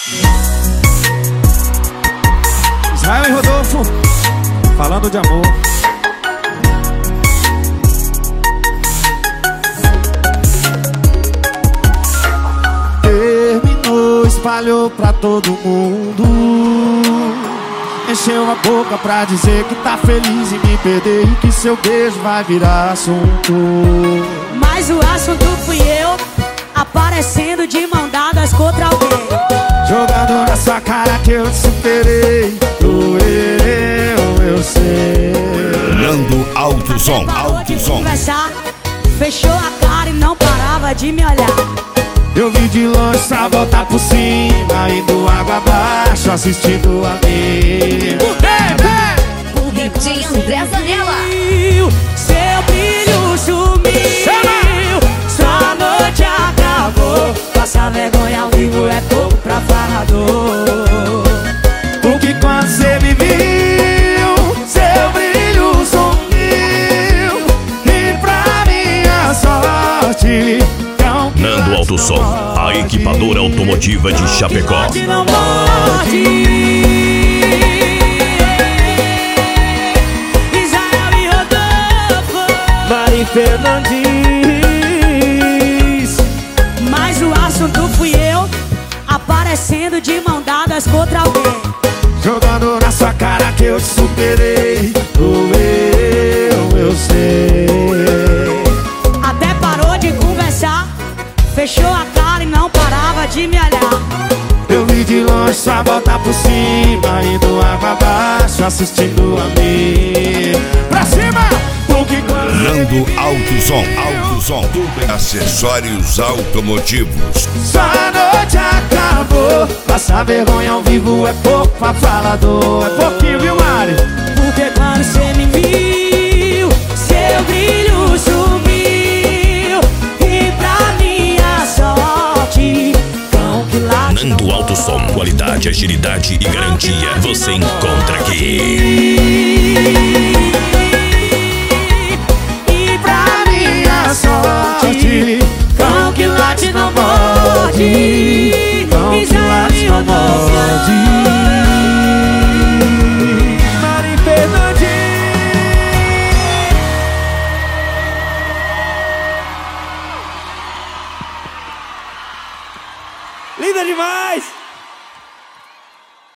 Israel e Rodolfo, falando de amor. Terminou, espalhou pra todo mundo. Encheu a boca pra dizer que tá feliz em me perder e que seu beijo vai virar assunto. Mas o assunto fui eu, aparecendo de mão dadas contra alguém. Jogando na sua cara que eu te superei. Doeu, eu sei. Nando Alto Som, Alto Som. Conversar, fechou a cara e não parava de me olhar. Eu vim de longe pra voltar por cima, indo água abaixo, assistindo a mim. O DJ André Zanella. Seu brilho sumiu, sua noite acabou. Passar vergonha ao vivo é pouco pra falador. Porque quando você me viu, seu brilho sumiu. E pra minha sorte, Nando Alto Som, a equipadora automotiva de Chapecó. Não morde. Israel e Rodolfo, Mari Fernandes. mas o assunto fui eu, aparecendo de mão dadas contra alguém. Jogando na sua cara que eu te superei. Doeu, eu sei. Até parou de conversar, fechou a cara e não parava de me olhar. Eu vim de longe só voltar por cima, indo água abaixo, assistindo a mim. Pra cima! Porque quando Nando Alto Som, Alto Som. Acessórios automotivos. sua noite acabou, passar vergonha ao vivo é pouco pra falador. É pouquinho, viu, Mari? Porque quando você me viu, seu brilho sumiu. E pra minha sorte, cão que late Nando Alto Som, qualidade, agilidade e garantia. Você encontra aqui. E pra minha sorte, cão que late não morde. Cão que late não morde.